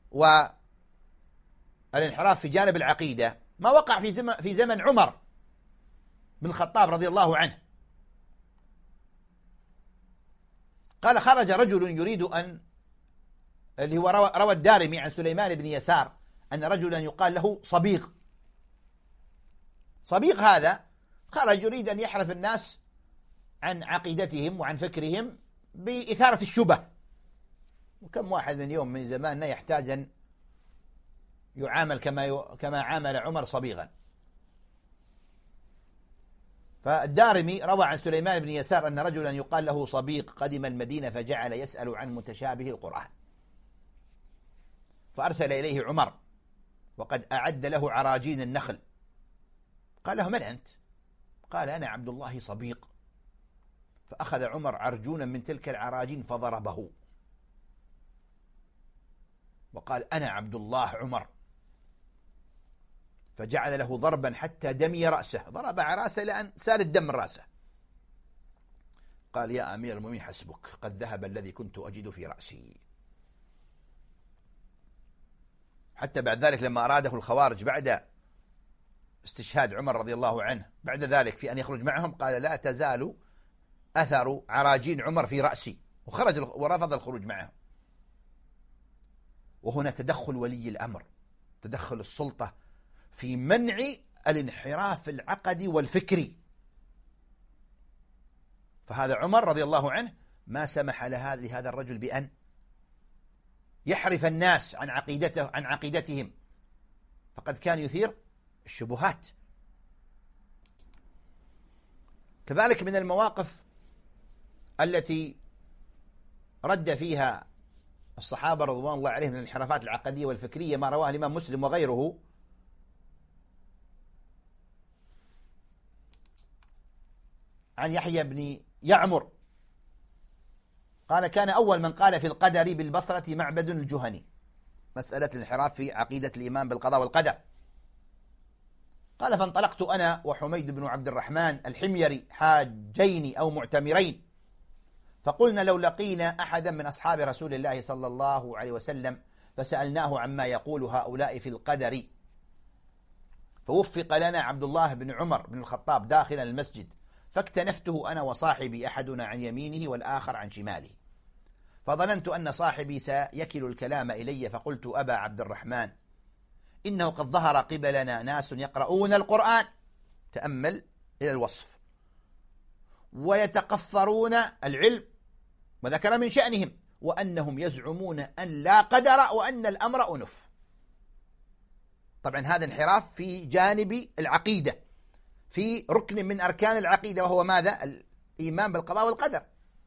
والانحراف في جانب العقيدة ما وقع في زمن عمر بن الخطاب رضي الله عنه. قال: خرج رجل يريد أن، اللي هو روى الدارمي عن سليمان بن يسار أن رجلا يقال له صبيغ. صبيغ هذا خرج يريد أن يحرف الناس عن عقيدتهم وعن فكرهم بإثارة الشبه. وكم واحد من يوم من زماننا يحتاج أن يعامل كما عامل عمر صبيغا. فالدارمي روى عن سليمان بن يسار أن رجلا يقال له صبيغ قدم المدينة فجعل يسأل عن متشابه القرآن. فأرسل إليه عمر وقد أعد له عراجين النخل. قال له: من أنت؟ قال: أنا عبد الله صبيق. فأخذ عمر عرجونا من تلك العراجين فضربه وقال: أنا عبد الله عمر. فجعل له ضربا حتى دمي رأسه، ضرب رأسه لأن سال الدم من رأسه. قال: يا أمير المؤمنين حسبك، قد ذهب الذي كنت أجد في رأسي. حتى بعد ذلك لما أراده الخوارج بعد استشهاد عمر رضي الله عنه بعد ذلك في أن يخرج معهم، قال: لا تزال أثر عراجين عمر في رأسي، وخرج ورفض الخروج معهم. وهنا تدخل ولي الأمر، تدخل السلطة في منع الانحراف العقدي والفكري. فهذا عمر رضي الله عنه ما سمح لهذا الرجل بأن يحرف الناس عن عقيدتهم، فقد كان يثير الشبهات. كذلك من المواقف التي رد فيها الصحابة رضوان الله عليهم من الانحرافات العقدية والفكرية ما رواه الإمام مسلم وغيره عن يحيى بن يعمر قال: كان أول من قال في القدر بالبصرة معبد الجهني، مسألة الانحراف في عقيدة الإيمان بالقضاء والقدر. قال: فانطلقت أنا وحميد بن عبد الرحمن الحميري حاجين أو معتمرين، فقلنا لو لقينا أحدا من أصحاب رسول الله صلى الله عليه وسلم فسألناه عما يقول هؤلاء في القدر، فوفق لنا عبد الله بن عمر بن الخطاب داخل المسجد، فاكتنفته أنا وصاحبي، أحدنا عن يمينه والآخر عن شماله، فظننت أن صاحبي سيكل الكلام إلي، فقلت: أبا عبد الرحمن، إنه قد ظهر قبلنا ناس يقرؤون القرآن، تأمل إلى الوصف، ويتقفرون العلم، وذكر من شأنهم وأنهم يزعمون أن لا قدر وأن الأمر أنف. طبعا هذا انحراف في جانب العقيدة، في ركن من أركان العقيدة، وهو ماذا؟ الإيمان بالقضاء والقدر.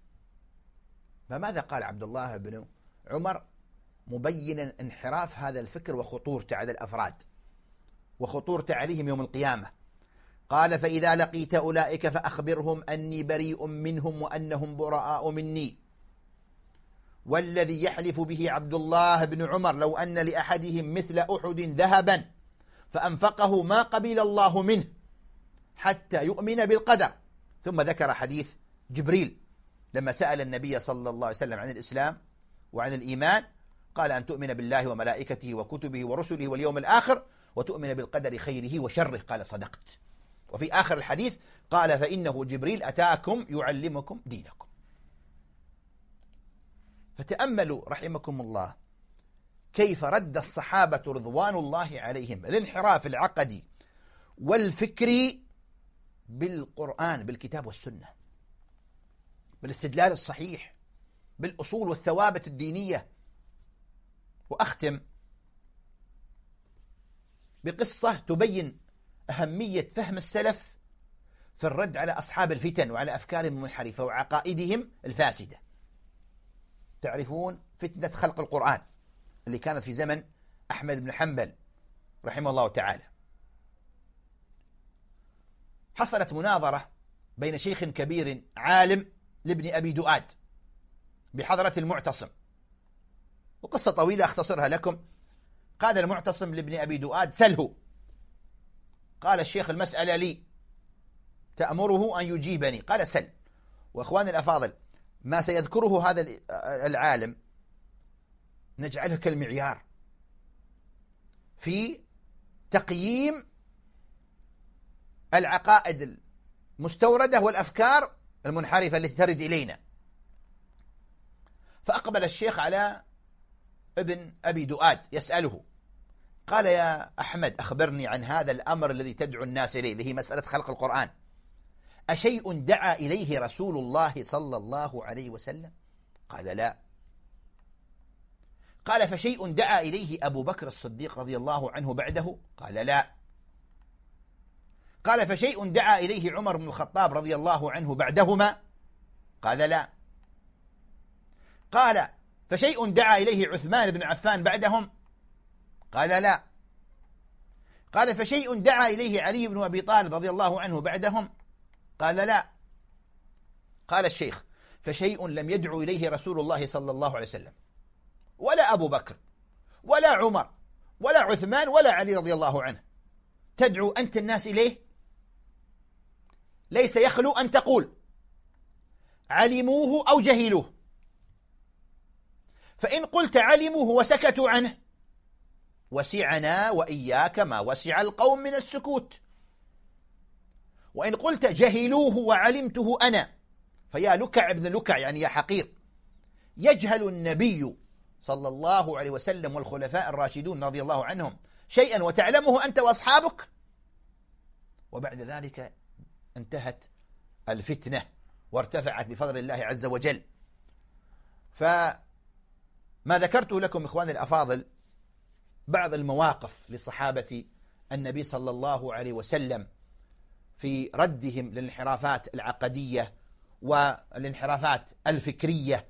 فماذا قال عبد الله بن عمر مبينا انحراف هذا الفكر وخطورته على الأفراد وخطورته عليهم يوم القيامة؟ قال: فإذا لقيت أولئك فأخبرهم أني بريء منهم وأنهم براء مني، والذي يحلف به عبد الله بن عمر لو أن لأحدهم مثل أحد ذهبا فأنفقه ما قبل الله منه حتى يؤمن بالقدر. ثم ذكر حديث جبريل لما سأل النبي صلى الله عليه وسلم عن الإسلام وعن الإيمان، قال: أن تؤمن بالله وملائكته وكتبه ورسله واليوم الآخر وتؤمن بالقدر خيره وشره. قال: صدقت. وفي آخر الحديث قال: فإنه جبريل أتاكم يعلمكم دينكم. فتأملوا رحمكم الله كيف رد الصحابة رضوان الله عليهم الانحراف العقدي والفكري بالقرآن، بالكتاب والسنة، بالاستدلال الصحيح، بالأصول والثوابت الدينية. وأختم بقصة تبين أهمية فهم السلف في الرد على أصحاب الفتن وعلى أفكارهم المنحرفة وعقائدهم الفاسدة. تعرفون فتنة خلق القرآن اللي كانت في زمن أحمد بن حنبل رحمه الله تعالى. حصلت مناظرة بين شيخ كبير عالم لابن أبي دؤاد بحضرة المعتصم، وقصة طويلة أختصرها لكم. قال المعتصم لابن أبي دؤاد: سله. قال الشيخ: المسألة لي، تأمره أن يجيبني. قال: سل. وأخواني الأفاضل، ما سيذكره هذا العالم نجعله كالمعيار في تقييم العقائد المستوردة والأفكار المنحرفة التي ترد إلينا. فأقبل الشيخ على ابن أبي دؤاد يسأله، قال: يا أحمد، أخبرني عن هذا الأمر الذي تدعو الناس إليه، اللي هي مسألة خلق القرآن، أشيء دعا إليه رسول الله صلى الله عليه وسلم؟ قال: لا. قال: فشيء دعا إليه أبو بكر الصديق رضي الله عنه بعده؟ قال: لا. قال: فشيء دعا إليه عمر بن الخطاب رضي الله عنه بعدهما؟ قال: لا. قال: فشيء دعا إليه عثمان بن عفان بعدهم؟ قال لا. قال فشيء دعا إليه علي بن أبي طالب رضي الله عنه بعدهم؟ قال لا. قال الشيخ فشيء لم يدعو إليه رسول الله صلى الله عليه وسلم ولا أبو بكر ولا عمر ولا عثمان ولا علي رضي الله عنه، تدعو أنت الناس إليه؟ ليس يخلو أن تقول علموه أو جهلوه، فإن قلت علموه وسكتوا عنه وسعنا وإياك ما وسع القوم من السكوت، وإن قلت جهلوه وعلمته أنا فيا لكع ابن لكع، يعني يا حقير. يجهل النبي صلى الله عليه وسلم والخلفاء الراشدون رضي الله عنهم شيئا وتعلمه أنت وأصحابك؟ وبعد ذلك انتهت الفتنة وارتفعت بفضل الله عز وجل. فما ذكرته لكم إخواني الأفاضل بعض المواقف لصحابة النبي صلى الله عليه وسلم في ردهم للانحرافات العقدية والانحرافات الفكرية،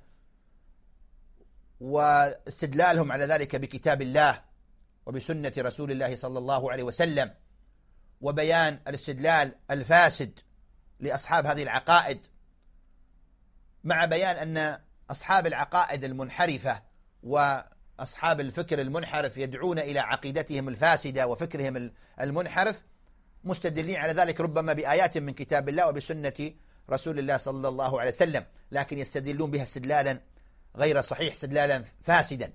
واستدلالهم على ذلك بكتاب الله وبسنة رسول الله صلى الله عليه وسلم، وبيان الاستدلال الفاسد لأصحاب هذه العقائد، مع بيان أن أصحاب العقائد المنحرفة وأصحاب الفكر المنحرف يدعون إلى عقيدتهم الفاسدة وفكرهم المنحرف، مستدلين على ذلك ربما بآيات من كتاب الله وبسنة رسول الله صلى الله عليه وسلم، لكن يستدلون بها استدلالا غير صحيح، استدلالا فاسدا.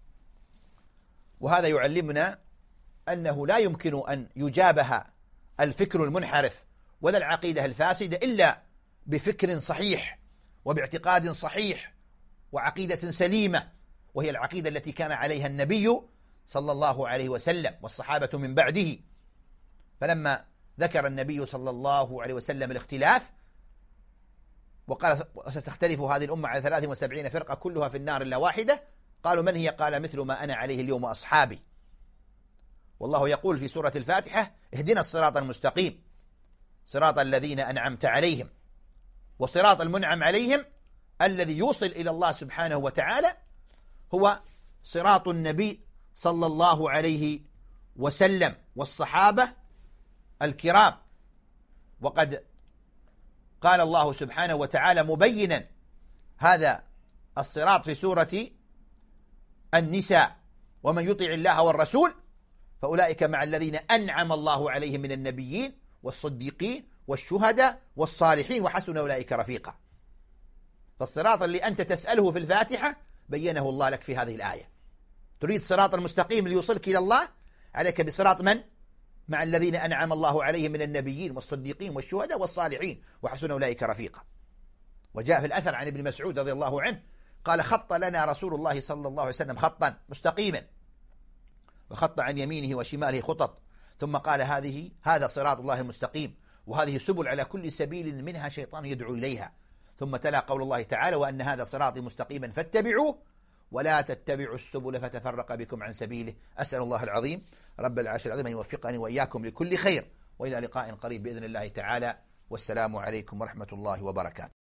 وهذا يعلمنا أنه لا يمكن أن يجابه الفكر المنحرف ولا العقيدة الفاسدة إلا بفكر صحيح وباعتقاد صحيح وعقيدة سليمة، وهي العقيدة التي كان عليها النبي صلى الله عليه وسلم والصحابة من بعده. فلما ذكر النبي صلى الله عليه وسلم الاختلاف وقال ستختلف هذه الأمة على 73 فرقة كلها في النار إلا واحدة، قالوا من هي؟ قال مثل ما أنا عليه اليوم أصحابي. والله يقول في سورة الفاتحة اهدنا الصراط المستقيم صراط الذين أنعمت عليهم، وصراط المنعم عليهم الذي يوصل إلى الله سبحانه وتعالى هو صراط النبي صلى الله عليه وسلم والصحابة الكرام. وقد قال الله سبحانه وتعالى مبينا هذا الصراط في سورة النساء ومن يطع الله والرسول فأولئك مع الذين أنعم الله عليهم من النبيين والصديقين والشهداء والصالحين وحسن أولئك رفيقا. فالصراط اللي أنت تسأله في الفاتحة بينه الله لك في هذه الآية. تريد صراط المستقيم ليوصلك إلى الله، عليك بصراط من؟ مع الذين أنعم الله عليهم من النبيين والصديقين والشهداء والصالحين وحسن أولئك رفيقا. وجاء في الأثر عن ابن مسعود رضي الله عنه قال خط لنا رسول الله صلى الله عليه وسلم خطا مستقيما، وخط عن يمينه وشماله خطط، ثم قال هذا صراط الله المستقيم، وهذه سبل على كل سبيل منها شيطان يدعو إليها. ثم تلا قول الله تعالى وأن هذا صراطي مستقيما فاتبعوه ولا تتبعوا السبل فتفرق بكم عن سبيله. أسأل الله العظيم رب العرش العظيم أن يوفقني وإياكم لكل خير، وإلى لقاء قريب بإذن الله تعالى، والسلام عليكم ورحمة الله وبركاته.